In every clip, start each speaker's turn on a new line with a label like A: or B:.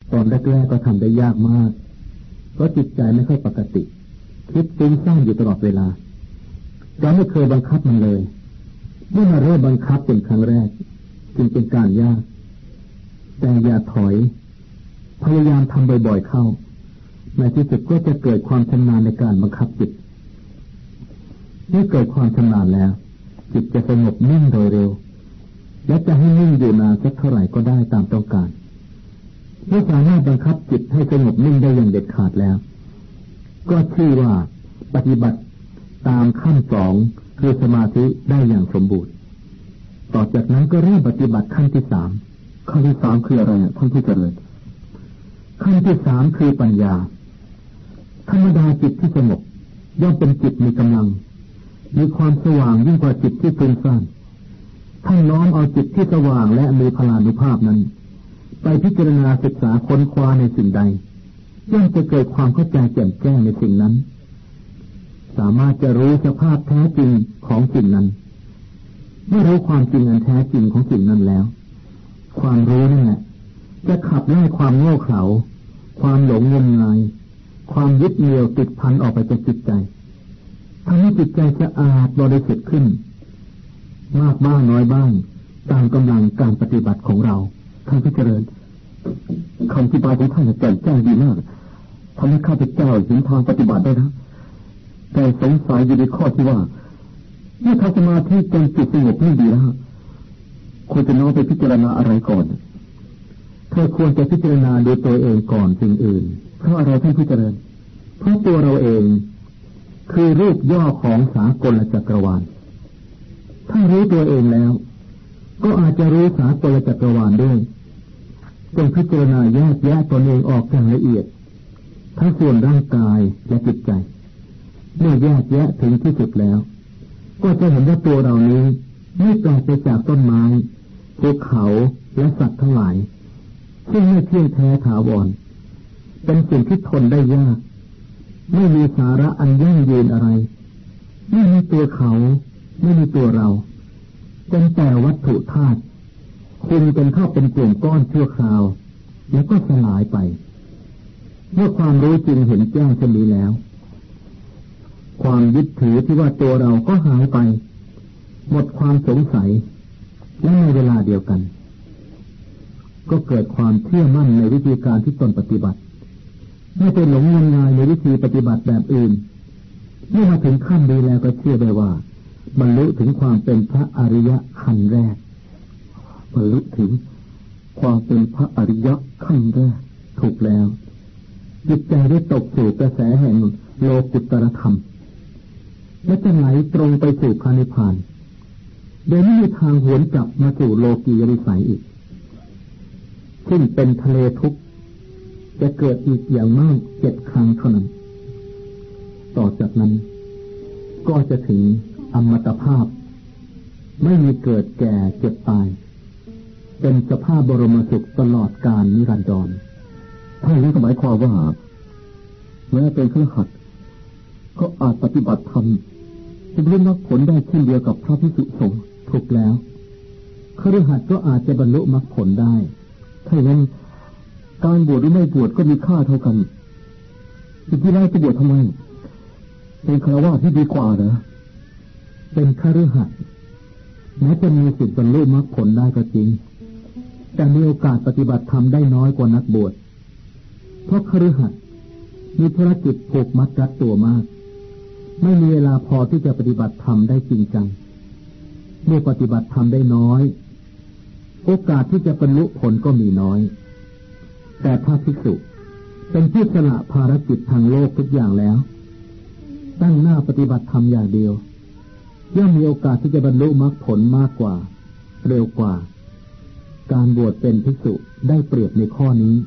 A: ตอนแรกๆก็ทำได้ยากมากเพราะจิตใจไม่ค่อยปกติคิดฟุ้งซ่านอยู่ตลอดเวลาเราไม่เคยบังคับมันเลยเมื่อมาเริ่มบังคับเป็นครั้งแรกจึงเป็นการยากแต่อย่าถอยพยายามทำบ่อยๆเข้าในที่สุดก็จะเกิดความชำนาญในการบังคับจิตเมื่อเกิดความชำนาญแล้วจิตจะสงบนิ่งโดยเร็วและจะให้นิ่งอยู่นานสักเท่าไหร่ก็ได้ตามต้องการเมื่อสามารถบังคับจิตให้สงบนิ่งได้อย่างเด็ดขาดแล้วก็ชื่อว่าปฏิบัติตามขั้นสองคือสมาธิได้อย่างสมบูรณ์ต่อจากนั้นก็เริ่มปฏิบัติขั้นที่สามขั้นที่สามคืออะไรท่านผู้เจริญขั้นที่สามคือปัญญาธรรมดาจิตที่สงบย่อมเป็นจิตมีกำลังมีความสว่างยิ่งกว่าจิตที่ฟุ้งซ่านท่านน้อมเอาจิตที่สว่างและมีพลานุภาพนั้นไปพิจารณาศึกษาค้นคว้าในสิ่งใดย่อมจะเกิดความเข้าใจแจ่มแจ้งในสิ่งนั้นสามารถจะรู้สภาพแท้จริงของสิ่งนั้นเมื่อรู้ความจริงอันแท้จริงของสิ่งนั้นแล้วความรู้นั่นแหละจะขับไล่ความโง่เขลาความหลงงมงายความยึดเหนี่ยวติดพันออกไปจากจิตใจทำให้จิตใจสะอาดบริสุทธิ์ขึ้นมากบ้างน้อยบ้างตามกำลังการปฏิบัติของเราท่านผู้เจริญคำอธิบายของท่านแจ่มแจ้งดีมากทำให้ข้าพเจ้าเห็นทางปฏิบัติได้นะแต่สงสัยอยู่ในข้อที่ว่าเมื่อทำสมาธิจนจิตสงบนิ่งดีแล้วควรจะน้อมไปพิจารณาอะไรก่อนเธอควรจะพิจารณาดูตัวเองก่อนสิ่งอื่นเพราะอะไรท่านผู้เจริญเพราะตัวเราเองคือรูปย่อของสากลจักรวาลถ้ารู้ตัวเองแล้วก็อาจจะรู้สากลจักรวาลด้วยจงพิจารณาแยกแยะตนเองออกอย่างละเอียดทั้งส่วนร่างกายและจิตใจเมื่อแยกแยะถึงที่สุดแล้วก็จะเห็นว่าตัวเรานี้ไม่แปลกไปจากต้นไม้ภูเขาและสัตว์ทั้งหลายซึ่งไม่เที่ยงแท้ถาวรเป็นสิ่งที่ทนได้ยากไม่มีสาระอันยั่งยืนอะไรไม่มีตัวเขาไม่มีตัวเราเป็นแต่วัตถุธาตุคุมกันเข้าเป็นกลุ่มก้อนชั่วคราวแล้วก็สลายไปเมื่อความรู้จริงเห็นแจ้งเช่นนี้แล้วความยึดถือที่ว่าตัวเราก็หายไปหมดความสงสัยและในเวลาเดียวกันก็เกิดความเชื่อมั่นในวิธีการที่ตนปฏิบัติไม่ไปหลงงมงายในวิธีปฏิบัติแบบอื่นเมื่อมาถึงขั้นนี้แล้วก็เชื่อได้ว่าบรรลุถึงความเป็นพระอริยะขั้นแรกบรรลุถึงความเป็นพระอริยะขั้นแรกถูกแล้วจิตใจได้ตกสู่กระแสแห่งโลกุตตรธรรมและจะไหลตรงไปสู่พระนิพพานโดยไม่มีทางหวนกลับมาสู่โลกียวิสัยอีกซึ่งเป็นทะเลทุกข์จะเกิดอีกอย่างมาก7 ครั้งเท่านั้นต่อจากนั้นก็จะถึงอมตะภาพไม่มีเกิดแก่เจ็บตายเป็นสภาพบรมสุขตลอดกาลนิรันดรท่านนี้ก็หมายความว่าแม้เป็นคฤหัสถ์ก็อาจปฏิบัติธรรมจะบรรลุมรรคผลได้เช่นเดียวกับพระภิกษุสงฆ์ถูกแล้วคฤหัสถ์ก็อาจจะบรรลุมรรคผลได้ถ้าอย่างนั้นการบวชหรือไม่บวชก็มีค่าเท่ากันสิ่งที่ไล่จะบวชทำไมเป็นฆราวาสที่ดีกว่าเหรอเป็นคฤหัสถ์แม้จะมีสิทธิ์บรรลุมรรคผลได้ก็จริงแต่มีโอกาสปฏิบัติธรรมได้น้อยกว่านักบวชเพราะคฤหัสถ์มีธุรกิจผูกมัดรัดตัวมากไม่มีเวลาพอที่จะปฏิบัติธรรมได้จริงจังเมื่อปฏิบัติธรรมได้น้อยโอกาสที่จะบรรลุผลก็มีน้อยแต่พระภิกษุเป็นผู้สละภารกิจทางโลกทุกอย่างแล้วตั้งหน้าปฏิบัติธรรมอย่างเดียวย่อมมีโอกาสที่จะบรรลุมรรคผลมากกว่าเร็วกว่าการบวชเป็นภิกษุได้เปรียบในข้อนี้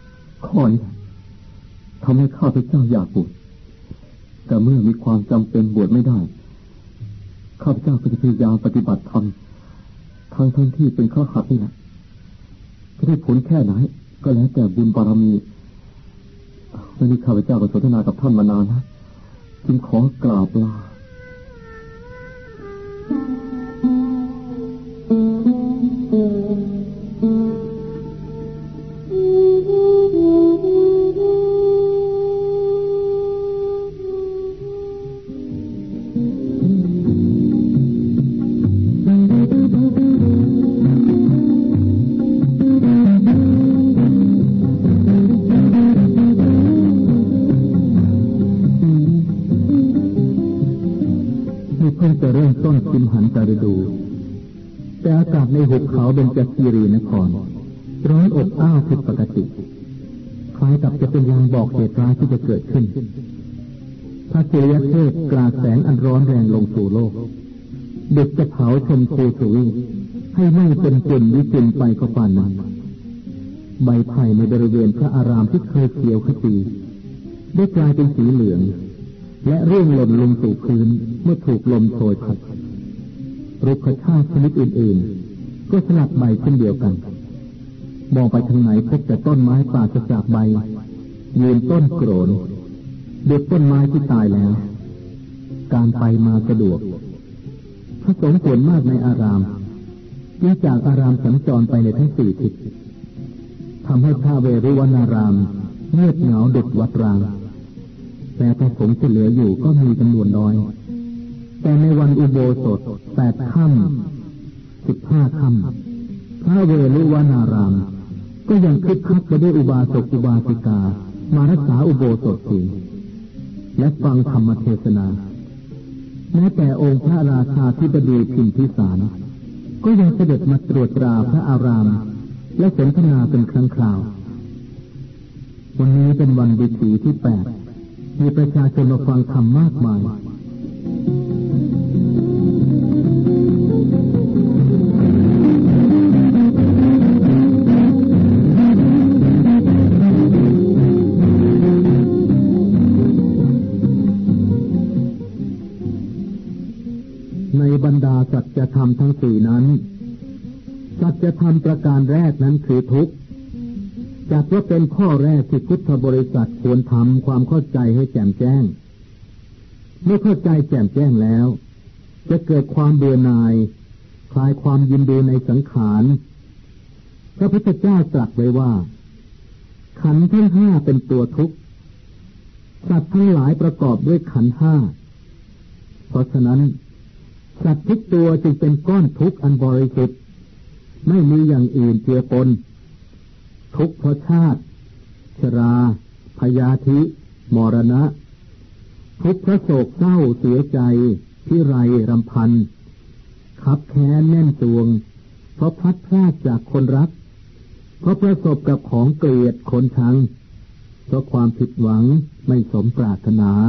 A: ทำให้ข้าพเจ้าอยากบวชแต่เมื่อมีความจำเป็นบวชไม่ได้ข้าพเจ้าก็จะพยายามปฏิบัติธรรมทั้งที่เป็นคฤหัสถ์นี่แหละจะได้ผลแค่ไหนก็แล้วแต่บุญบารมีวันนี้ข้าพเจ้าก็สนทนากับท่านมานานนะจึงขอกราบลา
B: Mm-hmm.
A: คิมหันตฤดูแต่อากาศในหุบเขาเบญจคีรีนครร้อนอบอ้าวผิดปกติคล้ายกับจะเป็นลางบอกเหตุร้ายที่จะเกิดขึ้นพระเจยเทพกราดแสงอันร้อนแรงลงสู่โลกเด็กจะเผาชมพูทวีให้ไหม้เป็นกลิ่นวิจิตรไปก็ปานนั้นใบไผ่ในบริเวณพระอารามที่เคยเขียวขจีได้กลายเป็นสีเหลืองและร่วงหล่นลงสู่พื้นเมื่อถูกลมโชยพัดรุกขชาติชนิดอื่นๆก็สลัดใบเช่นเดียวกันมองไปทางไหนพบแต่ต้นไม้ปราศจากใบยืนต้นโกรนเด็กต้นไม้ที่ตายแล้วการไปมาสะดวกพระสงฆ์ส่วนมากในอารามยิ่งจากอารามสัญจรไปในทั้ง4 ทิศทำให้พระเวรุวนารามเงียบเหงาดุจวัดร้างแต่พระสงฆ์ที่เหลืออยู่ก็มีจำนวนน้อยแต่ในวันอุโบสถ8 ค่ำ 15 ค่ำพระเวรุวนารามก็ยังคึกคักไปด้วยอุบาสกอุบาสิกามารักษาอุโบสถศีลและฟังธรรมเทศนาแม้แต่องค์พระราชาธิบดีพิมพิสารก็ยังเสด็จมาตรวจตราพระอารามและสนทนาเป็นครั้งคราววันนี้เป็นวันดิถีที่8มีประชาชนมาฟังธรรมมากมายในบรรดาสัจธรรมทั้ง4นั้นสัจธรรมประการแรกนั้นคือทุกข์จัดว่าเป็นข้อแรกที่พุทธบริษัทควรทำความเข้าใจให้แจ่มแจ้งเมื่อเข้าใจแจ่มแจ้งแล้วจะเกิดความเบื่อหน่ายคลายความยินดีในสังขารพระพุทธเจ้าตรัสไว้ว่าขันธ์ทั้ง5เป็นตัวทุกข์สัตว์ทั้งหลายประกอบด้วยขันธ์5เพราะฉะนั้นสัตว์ทุกตัวจึงเป็นก้อนทุกข์อันบริสุทธิ์ไม่มีอย่างอื่นเจือปนทุกข์เพราะชาติชราพยาธิมรณะทุกข์เพราะโศกเศร้าเสียใจพิไรรำพันคับแค้นแน่นตวงเพราะพลัดพรากจากคนรักเพราะประสบกับของเกลียดคนชังเพราะความผิดหวังไม่สมปรารถนา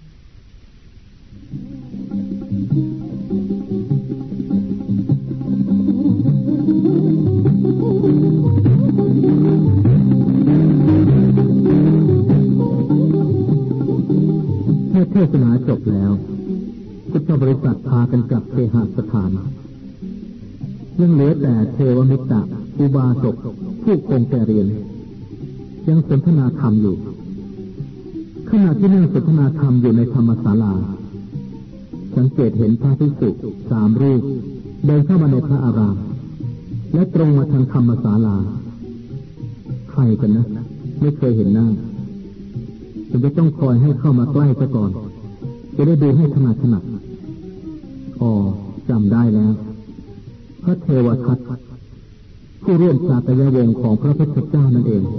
A: เมื่อเทศนาจบแล้วพุทธบริษัทพากันกลับเคหสถานยังเหลือแต่เทวมิตรอุบาสกผู้คงแก่เรียนยังสนทนาธรรมอยู่ขณะที่นั่งสนทนาธรรมอยู่ในธรรมศาลาสังเกตเห็นพระภิกษุ3 รูปเดินเข้ามาในพระอารามและตรงมาทางธรรมศาลาใครกันนะไม่เคยเห็นหน้าจะต้องคอยให้เข้ามาใกล้ซะก่อนจะได้ดูให้ถนัดอ๋อจำได้แล้วพระเทวทัตผู้ร่วมชาตยวงศ์ของพระพุทธเจ้านั่นเอง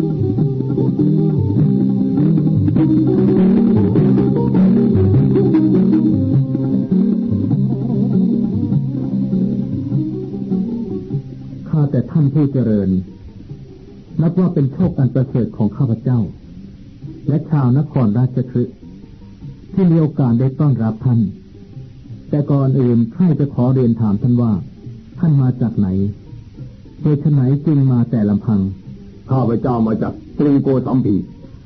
A: ข้าแต่ท่านผู้เจริญนับว่าเป็นโชคอันประเสริฐของข้าพเจ้าและชาวนครราชคฤห์ที่มีโอกาสได้ต้อนรับท่านแต่ก่อนอื่นข้าจะขอเรียนถามท่านว่าท่านมาจากไหนเหตุไหนจึงมาแต่ลำพัง
B: ข้าพเจ้ามาจากกรุงโกสัมพี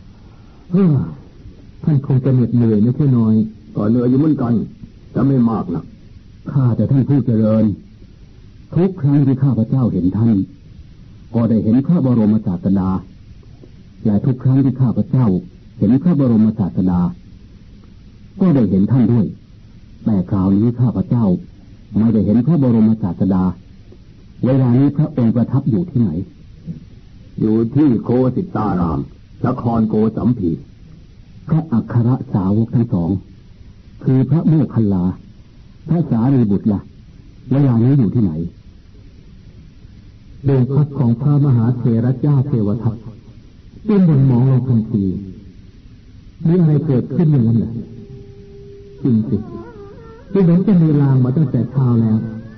A: ท่านคงจะเหน็ดเหนื่อยไม่ใช่น้อย
B: ก็เหนื่อยอยู่เหมือนกันแต่ไม่มากนะ
A: ข้าแต่ท่านผู้เจริญทุกครั้งที่ข้าพเจ้าเห็นท่านก็ได้เห็นพระบรมศาสดาและทุกครั้งที่ข้าพเจ้าเห็นพระบรมศาสดาก็ได้เห็นท่านด้วยแต่คราวนี้ข้าพเจ้าไม่ได้เห็นพระบรมศาสดาเวลานี้พระองค์ประทับอยู่ที่ไหน
B: อยู่ที่โคสิตารามนครโกสัมพี
A: พระอัครสาวกทั้ง2คือพระโมคคัลลาพระสารีบุตรล่ะเวลานี้อยู่ที่ไหนโดยพักของพระมหาเถรเจ้าเทวทัตเป็นบนมองลงทันทีมีอะไรเกิดขึ้นอย่างนั้นเหรอจริงสิที่เหมือนจะมีลางมาตั้งแต่เช้าแล้ว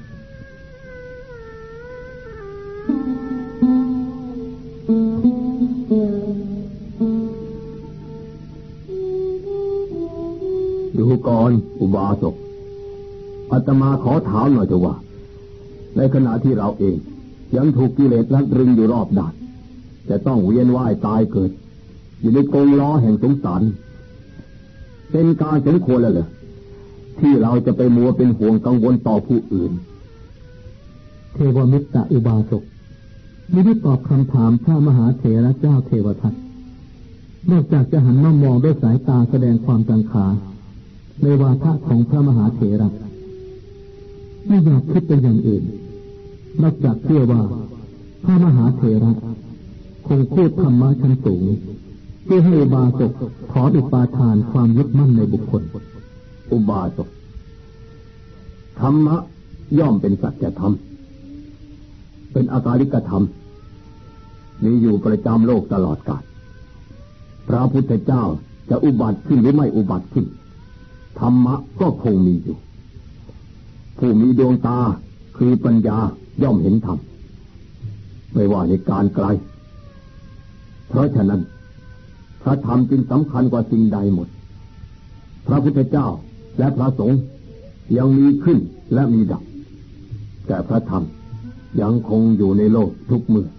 B: ดูก่อนอุบาสกอาตมาขอถามหน่อยเถอะว่าในขณะที่เราเองยังถูกกิเลสรัดรึงอยู่รอบด้านจะต้องเวียนว่ายตายเกิดอยู่ในกรงล้อแห่งสงสารเป็นการสมควรแล้วเหรอที่เราจะไปมัวเป็นห่วงกังวลต่อผู้อื่น
A: เทวมิตรอุบาสกไม่ได้ตอบคำถามพระมหาเถระเจ้าเทวทัตนอกจากจะหันมามองด้วยสายตาแสดงความกังขาในวาทะของพระมหาเถระไม่อยากคิดเป็นอย่างอื่นนอกจากเชื่อว่าพระมหาเถระคงพูดธรรมะชั้นสูงเพื่อให้อุบาสกถอนอุปาทานความยึดมั่นในบุคคล
B: อุบาสกธรรมะย่อมเป็นสัจธรรมเป็นอาการิกธรรมมีอยู่ประจำโลกตลอดกาลพระพุทธเจ้าจะอุบัติขึ้นหรือไม่อุบัติขึ้นธรรมะก็คงมีอยู่ผู้มีดวงตาคือปัญญาย่อมเห็นธรรมไม่ว่าในการไกลเพราะฉะนั้นพระธรรมจึงสำคัญกว่าสิ่งใดหมดพระพุทธเจ้าและพระสงฆ์ยังมีขึ้นและมีดับแต่พระธรรมยังคงอยู่ในโลกทุกเมื่อ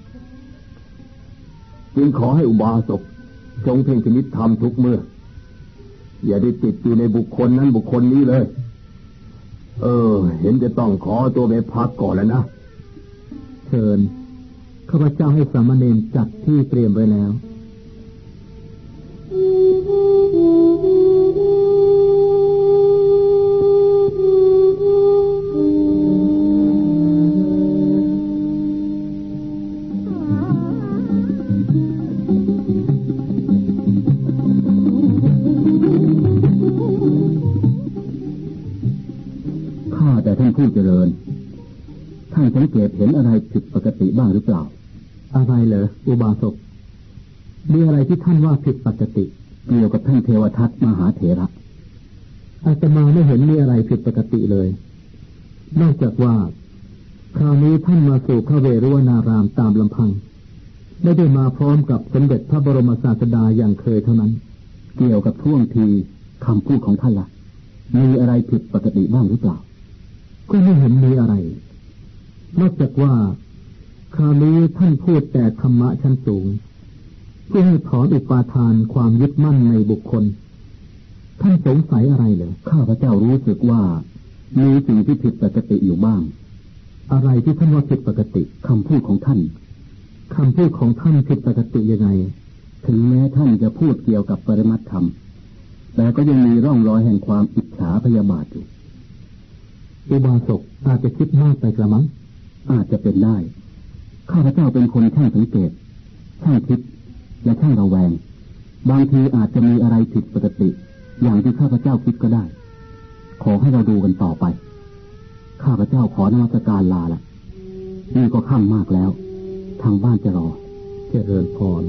B: จึงขอให้อุบาสกจงเพ่งพินิจธรรมทุกเมื่ออย่าได้ติดอยู่ในบุคคลนั้นบุคคลนี้เลยเห็นจะต้องขอตัวไปพักก่อนแล้วนะ
A: เชิญข้าพเจ้าให้สามเณรจัดที่เตรียมไว้แล้ว
B: ผู้เจริญท่านสังเกตเห็นอะไรผิดปกติบ้างหรือเปล่า
A: อะไรเหรออุบาสกมีอะไรที่ท่านว่าผิดปกติ
B: เกี่ยวกับท่านเทวทัตมหาเถระ
A: อาตมาไม่เห็นมีอะไรผิดปกติเลยนอกจากว่าคราวนี้ท่านมาสู่พระเวรุวนารามตามลำพังไม่ได้มาพร้อมกับสมเด็จพระบรมศาสดาอย่างเคยเท่านั้น
B: เกี่ยวกับท่วงทีคำพูดของท่านล่ะมีอะไรผิดปกติบ้างหรือเปล่า
A: ก็ไม่เห็นมีอะไรนอกจากว่าคราวนี้ท่านพูดแต่ธรรมะชั้นสูงเพื่อให้ถอนอุปาทานความยึดมั่นในบุคคลท่านสงสัยอะไรเหรอ
B: ข้าพเจ้ารู้สึกว่ามีสิ่งที่ผิดปกติอยู่บ้าง
A: อะไรที่ท่านว่าผิดปกติ
B: คำพูดของท่าน
A: ผิดปกติยังไง
B: ถึงแม้ท่านจะพูดเกี่ยวกับปรมัตถธรรมแต่ก็ยังมีร่องรอยแห่งความอิจฉาพยาบาทอยู่
A: อุบาสกอาจจะคิดมากไปกระมัง
B: อาจจะเป็นได้ข้าพเจ้าเป็นคนช่างสังเกตช่างคิดและช่างระแวงบางทีอาจจะมีอะไรผิดปกติอย่างที่ข้าพเจ้าคิดก็ได้ขอให้เราดูกันต่อไปข้าพเจ้าขอนมัสการลาละนี่ก็ค่ำมากแล้วทางบ้านจะรอ
A: เจริญพร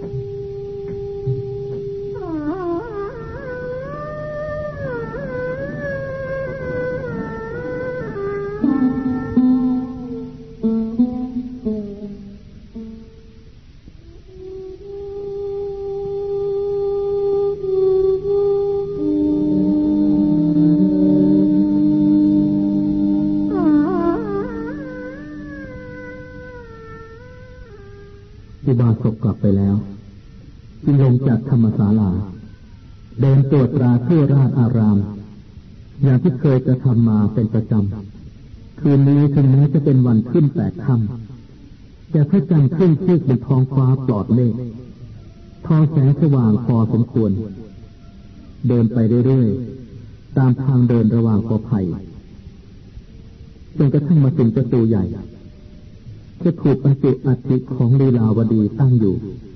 A: อุบาสกกลับไปแล้วจึงลงจากธรรมศาลาเดินตรวจตราทั่วราชอารามอย่างที่เคยกระทำมาเป็นประจำคืนนี้ถึงแม้จะเป็นวันขึ้น8 ค่ำแต่พระจันทร์ขึ้นเชิดบนท้องฟ้าปลอดเมฆทอแสงสว่างพอสมควรเดินไปเรื่อยๆตามทางเดินระหว่างกอไผ่จนกระทั่งมาถึงประตูใหญ่จะถูกบรรจุอัฐิของลีลาวดีตั้งอยู่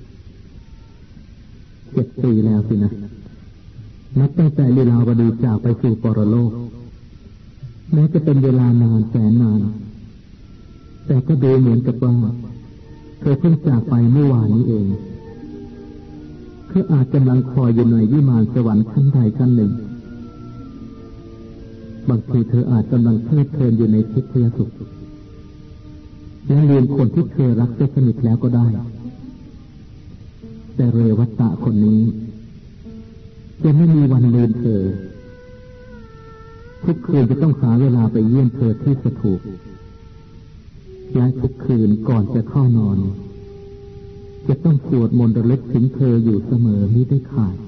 A: 7 ปีแล้วสินะนับตั้งแต่ลีลาวดีจากไปสู่ปรโลกแม้จะเป็นเวลานานแสนนานแต่ก็ดูเหมือนกับว่าเธอเพิ่งจากไปเมื่อวานนี้เองคืออาจกำลังคอยอยู่ในวิมานสวรรค์ชั้นใดชั้นหนึ่งบางทีเธออาจกำลังเพลิดเพลินอยู่ในทิพยสุขและลืมคนที่เธอรักได้สนิทแล้วก็ได้แต่เรวัตตะคนนี้จะไม่มีวันลืมเธอทุกคืนจะต้องหาเวลาไปเยี่ยมเธอที่สถูปและทุกคืนก่อนจะเข้านอนจะต้องสวดมนต์ระลึกถึงเธออยู่เสมอมิได้ขาด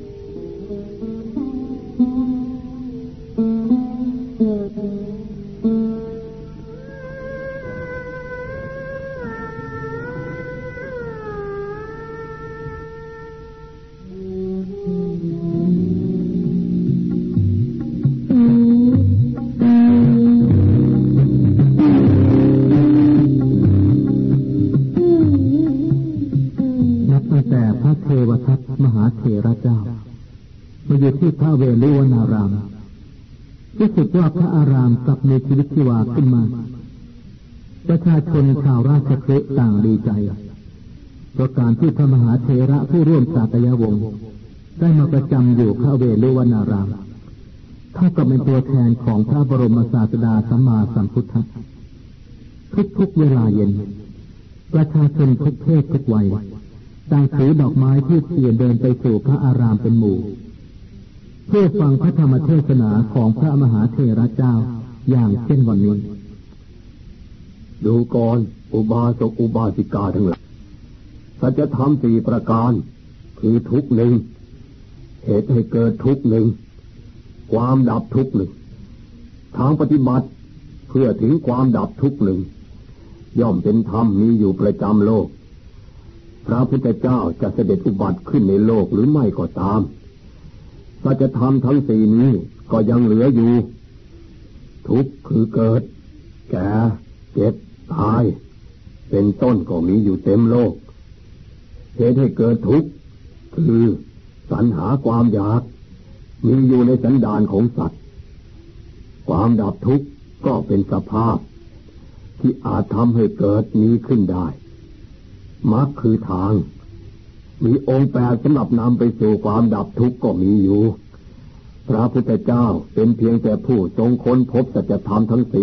A: มหาเถระเจ้ามาอยู่ที่พระเวฬุวนารามรู้สึกว่าพระอารามกลับมีชีวิตชีวาขึ้นมาประชาชนชาวราชคฤห์ต่างดีใจเพราะการที่พระมหาเถระผู้ร่วมสาตยวงศ์ได้มาประจำอยู่พระเวฬุวนารามเท่ากับเป็นตัวแทนของพระบรมศาสดาสัมมาสัมพุทธะทุกเวลาเย็นประชาชนทุกเพศทุกวัยต่างถือดอกไม้ที่เทียนเดินไปสู่พระอารามเป็นหมู่เพื่อฟังพระธรรมเทศนาของพระมหาเถระเจ้าอย่างเช่นวันนี้
B: ดูก่อนอุบาสกอุบาสิกาทั้งหลายสัจธรรม4ประการคือทุกข์หนึ่งเหตุให้เกิดทุกข์หนึ่งความดับทุกข์หนึ่งทางปฏิบัติเพื่อถึงความดับทุกข์หนึ่งย่อมเป็นธรรมมีอยู่ประจำโลกพระพุทธเจ้าจะเสด็จอุบัติขึ้นในโลกหรือไม่ก็ตามสัจธรรมทั้ง4นี้ก็ยังเหลืออยู่ทุกข์คือเกิดแก่เจ็บตายเป็นต้นก็มีอยู่เต็มโลกเหตุให้เกิดทุกข์คือสรรหาความอยากมีอยู่ในสันดานของสัตว์ความดับทุกข์ก็เป็นสภาพที่อาจทำให้เกิดมีขึ้นได้มรรคคือทางมีองค์8สำหรับนำไปสู่ความดับทุกข์ก็มีอยู่พระพุทธเจ้าเป็นเพียงแต่ผู้ทรงค้นพบสัจธรรมทั้ง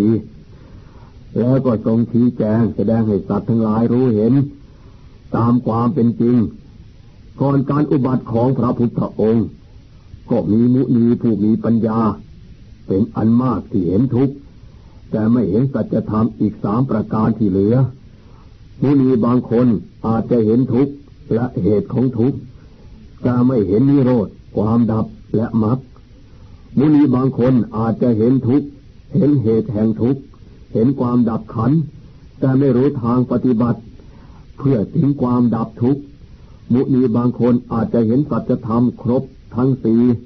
B: 4แล้วก็ทรงชี้แจงแสดงให้สัตว์ทั้งหลายรู้เห็นตามความเป็นจริงก่อนการอุบัติของพระพุทธองค์ก็มีมุนีผู้มีปัญญาเป็นอันมากที่เห็นทุกข์แต่ไม่เห็นสัจธรรมอีก3ประการที่เหลือมุนีบางคนอาจจะเห็นทุกข์และเหตุของทุกข์แต่ไม่เห็นนิโรธความดับและมรรคมุนีบางคนอาจจะเห็นทุกข์เห็นเหตุแห่งทุกข์เห็นความดับขันธ์แต่ไม่รู้ทางปฏิบัติเพื่อถึงความดับทุกข์มุนีบางคนอาจจะเห็นสัจธรรมครบทั้ง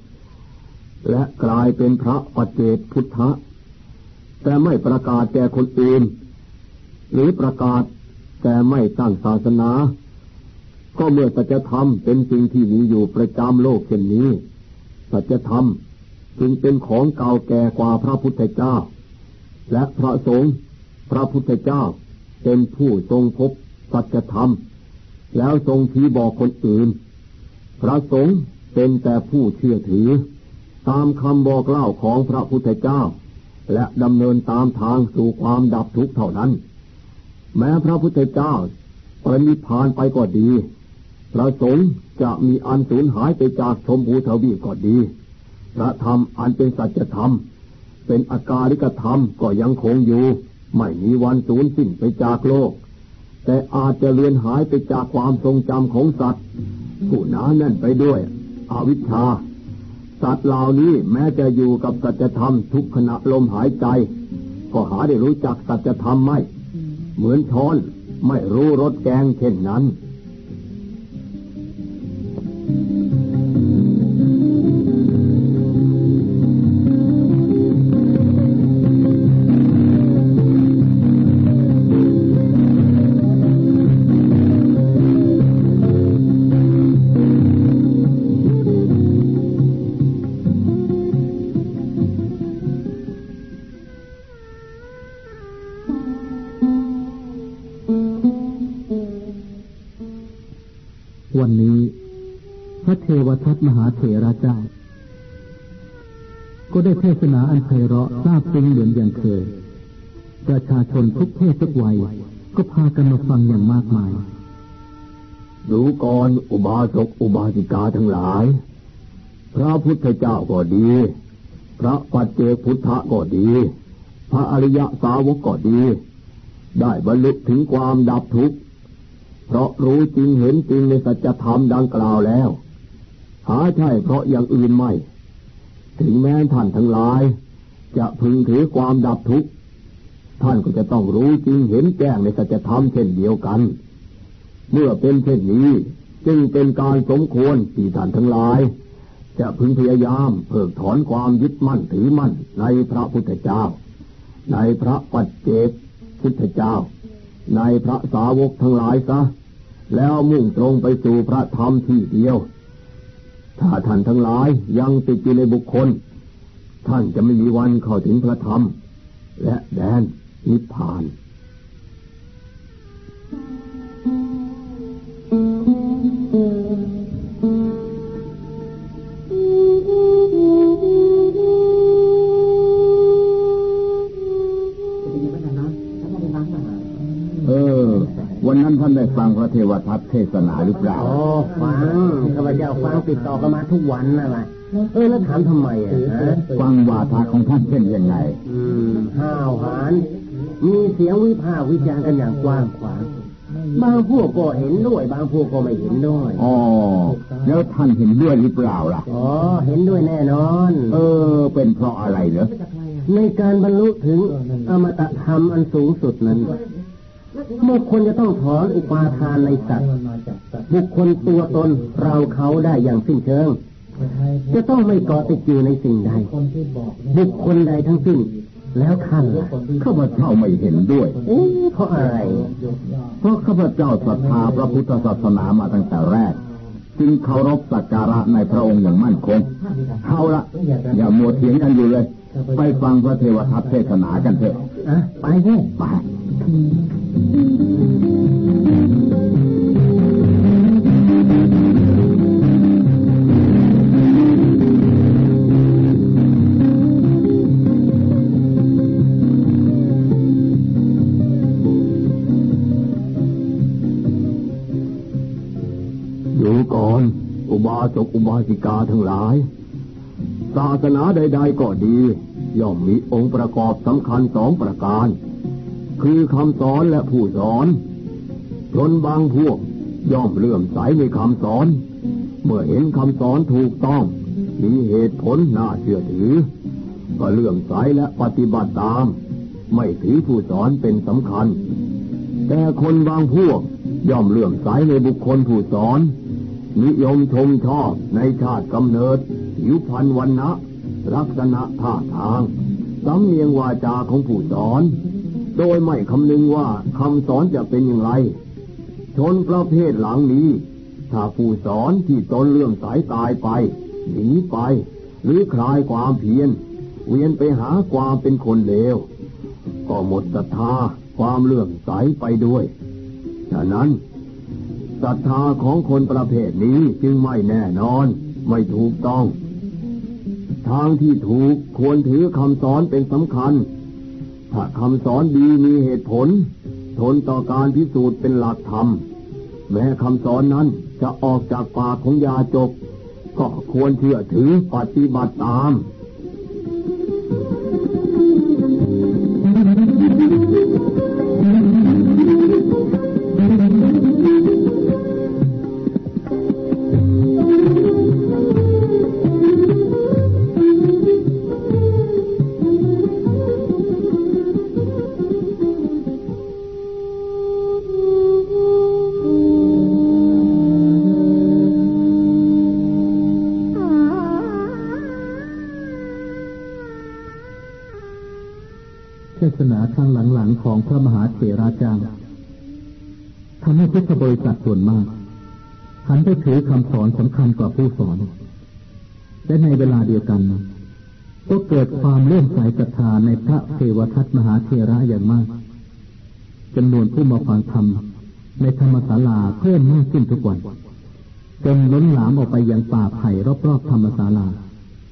B: 4และกลายเป็นพระปัจเจกพุทธะแต่ไม่ประกาศแก่คนอื่นหรือประกาศแต่ไม่ตั้งศาสนาก็เมื่อสัจธรรมเป็นสิ่งที่มีอยู่ประจำโลกเช่นนี้สัจธรรมจึงเป็นของเก่าแก่กว่าพระพุทธเจ้าและพระสงฆ์พระพุทธเจ้าเป็นผู้ทรงพบสัจธรรมแล้วทรงชี้บอกคนอื่นพระสงฆ์เป็นแต่ผู้เชื่อถือตามคำบอกเล่าของพระพุทธเจ้าและดำเนินตามทางสู่ความดับทุกข์เท่านั้นแม้พระพุทธเจ้าปรินิพพานไปก็ดีพระสงฆ์จะมีอันสูญหายไปจากชมพูทวีปก็ดีพระธรรมอันเป็นสัจธรรมเป็นอากาลิกธรรมก็ยังคงอยู่ไม่มีวันสูญสิ้นไปจากโลกแต่อาจจะเลือนหายไปจากความทรงจำของสัตว์ผู้หนาแน่นไปด้วยอวิชชาสัตว์เหล่านี้แม้จะอยู่กับสัจธรรมทุกขณะลมหายใจก็หาได้รู้จักสัจธรรมไม่เหมือนช้อนไม่รู้รสแกงเช่นนั้น
A: วันนี้พระเทวทัตมหาเถระเจ้าก็ได้เทศนาอันไพเราะซาบซึ้งเหมือนอย่างเคยประชาชนทุกเพศทุกวัยก็พากันมาฟังอย่างมากมาย
B: ดูก่อนอุบาสกอุบาสิกาทั้งหลายพระพุทธเจ้าก็ดีพระปัจเจกพุทธะก็ดีพระอริยสาวกก็ดีได้บรรลุถึงความดับทุกข์เพราะรู้จริงเห็นจริงในสัจธรรมดังกล่าวแล้วหาใช่เพราะอย่างอื่นไม่ถึงแม้ท่านทั้งหลายจะพึงถือความดับทุกข์ท่านก็จะต้องรู้จริงเห็นแจ้งในสัจธรรมเช่นเดียวกันเมื่อเป็นเช่นนี้จึงเป็นการสมควรที่ท่านทั้งหลายจะพึงพยายามเพิกถอนความยึดมั่นถือมั่นในพระพุทธเจ้าในพระปัจเจกพุทธเจ้าในพระสาวกทั้งหลายซะแล้วมุ่งตรงไปสู่พระธรรมที่เดียวถ้าท่านทั้งหลายยังติดอยู่ในบุคคลท่านจะไม่มีวันเข้าถึงพระธรรมและแดนนิพพานวันนั้นท่านได้ฟังพระเทวทัตเทศนาหรือเปล่า
C: ฟังข้าพเจ้าฟังติดต่อกันมาทุกวันนั่นแหละแล้วถามทำไม
B: ฟังวาทะของท่านเป็นยังไง
C: ห้าวหาญมีเสียงวิพากษ์วิจารณ์กันอย่างกว้างขวางบางพวกก็เห็นด้วยบางพวกก็ไม่เห็นด้วย
B: แล้วท่านเห็นด้วยหรือเปล่าล่ะ
C: เห็นด้วยแน่นอน
B: เป็นเพราะอะไรเหรอ
C: ในการบรรลุถึงอมตะธรรมอันสูงสุดนั้นบุคคลจะต้องถอนอุปาทานในสัตว์บุคคลตัวตนเราเขาได้อย่างสิ้นเชิงจะต้องไม่เกาะติดอยู่ในสิ่งใดบุคคลใดทั้งสิ้นแล้วท่าน
B: ข้าพเจ้าไม่เห็นด้วย
C: เพราะอะไร
B: เพราะข้าพเจ้าศรัทธาพระพุทธศาสนามาตั้งแต่แรกจึงเคารพสักการะในพระองค์อย่างมั่นคงเอาละอย่ามัวเถียงกันอยู่เลยไปฟังพระเทวทัตเทศนากันเถอะ
C: ไปเถอะ
B: ไปดูก่อนอุบาสกอุบาสิกาทั้งหลายศาสนาใดๆก็ดีย่อมมีองค์ประกอบสำคัญสองประการคือคำสอนและผู้สอนชนบางพวกย่อมเลื่อมใสในคำสอนเมื่อเห็นคำสอนถูกต้องมีเหตุผลน่าเชื่อถือก็เลื่อมใสและปฏิบัติตามไม่ถือผู้สอนเป็นสำคัญแต่คนบางพวกย่อมเลื่อมใสในบุคคลผู้สอนนิยมชมชอบในชาติกำเนิดผิวพรรณวรรณะลักษณะท่าทางสำเนียงวาจาของผู้สอนโดยไม่คำนึงว่าคำสอนจะเป็นอย่างไรชนประเภทหลังนี้ถ้าผู้สอนที่ตนเลื่อมใสตายไปหนีไปหรือคลายความเพียรเวียนไปหาความเป็นคนเลวก็หมดศรัทธาความเลื่อมใสไปด้วยฉะนั้นศรัทธาของคนประเภทนี้จึงไม่แน่นอนไม่ถูกต้องทางที่ถูกควรถือคำสอนเป็นสำคัญถ้าคำสอนดีมีเหตุผลทนต่อการพิสูจน์เป็นหลักธรรมแม้คำสอนนั้นจะออกจากปากของยาจกก็ควรเชื่อถือปฏิบัติตาม
A: เทศนาครั้งหลังๆของพระมหาเถราจารย์ทำให้พุทธบริษัทส่วนมากหันไปถือคำสอนสำคัญกว่าผู้สอนและในเวลาเดียวกันก็เกิดความเลื่อมใสศรัทธาในพระเทวทัตมหาเถระอย่างมากจำนวนผู้มาฟังธรรมในธรรมศาลาเพิ่มมากขึ้นทุกวันจนล้นหลามออกไปยังป่าไผ่รอบๆธรรมศาลา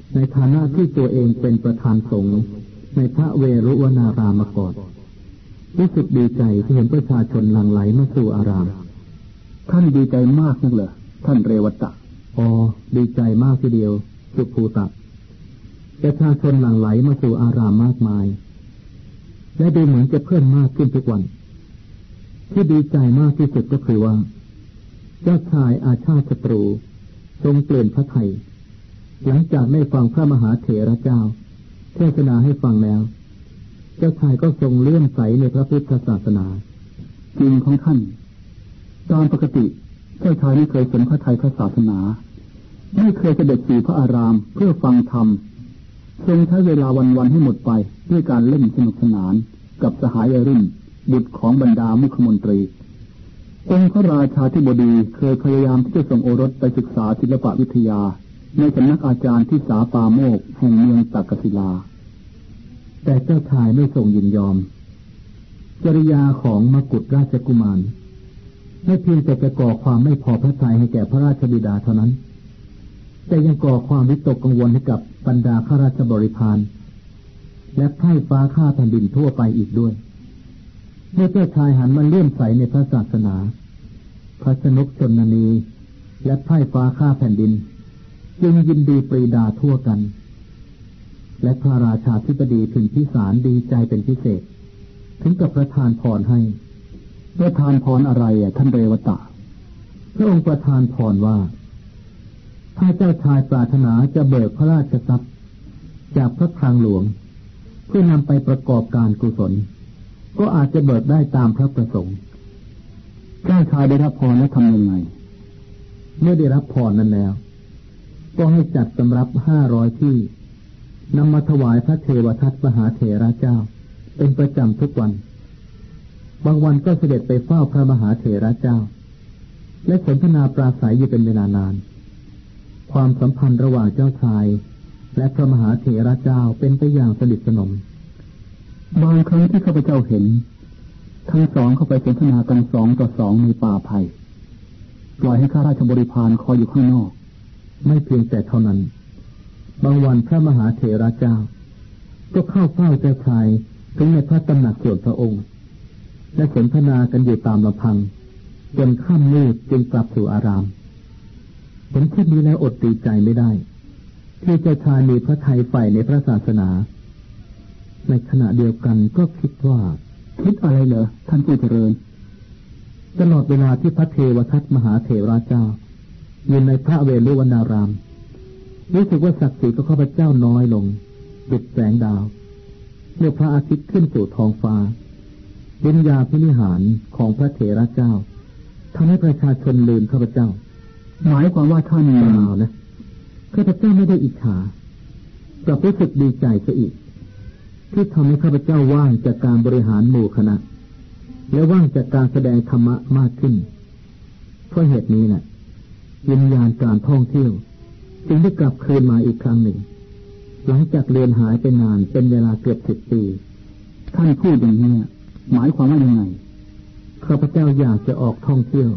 A: ในฐานะที่ตัวเองเป็นประธานสงฆ์ในพระเวรุวนารามมาก่อนรู้สึกดีใจที่เห็นประชาชนหลั่งไหลมาสู่อาราม
B: ท่านดีใจมากนักเหรอท่านเรวัตะ
A: ดีใจมากทีเดียวสุภูตะประชาชนหลั่งไหลมาสู่อารามมากมายและดูเหมือนจะเพิ่มมากขึ้นทุกวันที่ดีใจมากที่สุดก็คือว่าเจ้าชายอาชาติศัตรูทรงเปลี่ยนพระทัยหลังจากได้ฟังพระมหาเถระเจ้าเทศนาให้ฟังแล้วเจ้าชายก็ทรงเลื่อมใสในพระพุทธศาสนา
B: จริงของท่านตามปกติเจ้าชายไม่เคยสนพระทัยพระศาสนาไม่เคยเสด็จสู่พระอารามเพื่อฟังธรรมทรงใช้เวลาวันๆให้หมดไปด้วยการเล่นสนุกสนานกับสหายรุ่นบุตรของบรรดามุขมนตรีองค์พระราชาธิบดีเคยพยายามที่จะส่งโอรสไปศึกษาศิลปวิทยาในสำนักอาจารย์ที่สาปาโมกแห่งเมืองตักกศิลา
A: แต่เจ้าชายไม่ทรงยินยอมจริยาของมกุฎราชกุมารไม่เพียงแต่จะก่อความไม่พอพระทัยให้แก่พระราชบิดาเท่านั้นแต่ยังก่อความวิตกกังวลให้กับบรรดาข้าราชบริพารและไพร่ฟ้าข้าแผ่นดินทั่วไปอีกด้วยเมื่อเจ้าชายหันมาเลื่อมใสในพระศาสนาพระชนกชนนีและไพร่ฟ้าข้าแผ่นดินจึงยินดีปรีดาทั่วกันและพระราชาธิบดีถึงพิสารดีใจเป็นพิเศษถึงกับประทานพรให้
B: ประทานพรอะไรท่านเรวตะ
A: พระองค์ประทานพรว่าถ้าเจ้าชายปรารถนาจะเบิกพระราชทรัพย์จากพระคลังหลวงเพื่อนำไปประกอบการกุศลก็อาจจะเบิกได้ตามพระประสงค์
B: เจ้าชายได้รับพรแล้วทำยังไง
A: เมื่อได้รับพรนั้นแล้วก็ให้จัดสำรับ500ที่นำมาถวายพระเทวทัตมหาเถระเจ้าเป็นประจำทุกวันบางวันก็เสด็จไปเฝ้าพระมหาเถระเจ้าและสนทนาปราศัยอยู่เป็นเวลานานความสัมพันธ์ระหว่างเจ้าชายและพระมหาเถระเจ้าเป็นไปอย่างสนิทสนม
B: บางครั้งที่ข้าพเจ้าเห็นทั้งสองเข้าไปสนทนากัน2 ต่อ 2ในป่าไผ่ปล่อยให้ข้าราชบริพารคอยอยู่ข้างนอก
A: ไม่เพียงแต่เท่านั้นบางวันพระมหาเถระเจ้าก็เข้าเฝ้าเจ้าชายถึงในพระตำหนักส่วนพระองค์และสนทนากันอยู่ตามลำพังจนค่ำมืดจึงกลับสู่อารามเห็นเช่นนี้แล้วอดดีใจไม่ได้ที่เจ้าชายมีพระทัยใฝ่ในพระศาสนาในขณะเดียวกันก็คิด
B: อะไรเหรอท่านผู้เจริญ
A: ตลอดเวลาที่พระเทวทัตมหาเถระเจ้าอยู่ในพระเวรุวนารามรู้สึกว่าศักดิ์ศรีของข้าพเจ้าน้อยลงดุจแสงดาวเมื่อพระอาทิตย์ขึ้นสู่ท้องฟ้าวิญญาภินิหารของพระเถระเจ้าทำให้ประชาชนลืมข้าพเจ้า
B: หมายความว่าท่าน
A: เปล่านะข้าพเจ้าไม่ได้อิจฉาแต่รู้สึกดีใจซะอีกที่ทำให้ข้าพเจ้าว่างจากการบริหารหมู่คณะและว่างจากการแสดงธรรมะมากขึ้นเพราะเหตุนี้นะวิญญาณการท่องเที่ยวจึงได้กลับคืนมาอีกครั้งหนึ่งหลังจากเลือนหายไปนานเป็นเวลาเกือบ10 ปี
B: ท่านพูดอย่างนี้หมายความว่ายังไง
A: ข้าพเจ้าอยากจะออกท่องเที่ยว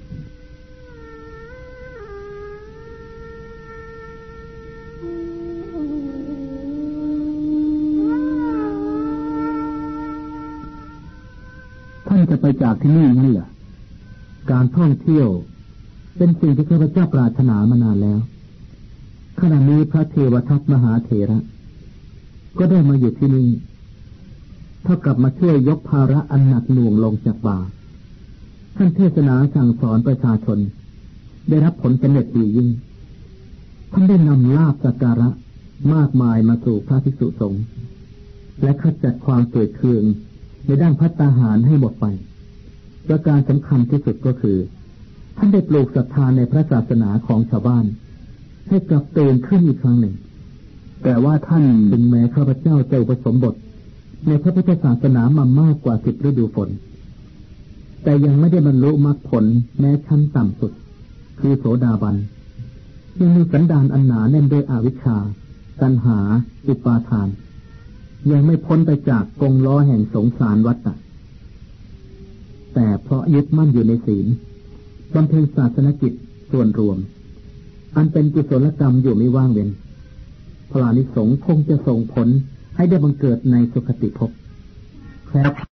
B: ท่านจะไปจากที่นี่นั่นเหรอ
A: การท่องเที่ยวเป็นสิ่งที่ข้าพเจ้าปรารถนามานานแล้วขณะนี้พระเทวทัตมหาเถระก็ได้มาอยู่ที่นี่เท่ากับมาช่วยยกภาระอันหนักหน่วงลงจากบ่าท่านเทศนาสั่งสอนประชาชนได้รับผลสำเร็จดียิ่งท่านได้นำลาภสักการะมากมายมาสู่พระภิกษุสงฆ์และขจัดความเกลียดเคืองในด้านภัตตาหารให้หมดไปประการสำคัญที่สุดก็คือท่านได้ปลูกศรัทธาในพระศาสนาของชาวบ้านให้กลับตื่นขึ้นอีกครั้งหนึ่งแต่ว่าท่านถึงแม้ข้าพเจ้าจะอุปสมบทในพระพุทธศาสนามามากกว่า10 ฤดูฝนแต่ยังไม่ได้บรรลุมรรคผลแม้ชั้นต่ำสุดคือโสดาบันยังมีสันดานอันหนาแน่นด้วยอวิชชาตัณหาอุปาทานยังไม่พ้นไปจากกงล้อแห่งสงสารวัฏฏะแต่เพราะยึดมั่นอยู่ในศีลบำเพ็ญศาสนกิจส่วนรวมอันเป็นกุศลกรรมอยู่ไม่ว่างเว้นพระอานิสงส์คงจะส่งผลให้ได้บังเกิดในสุคติภพ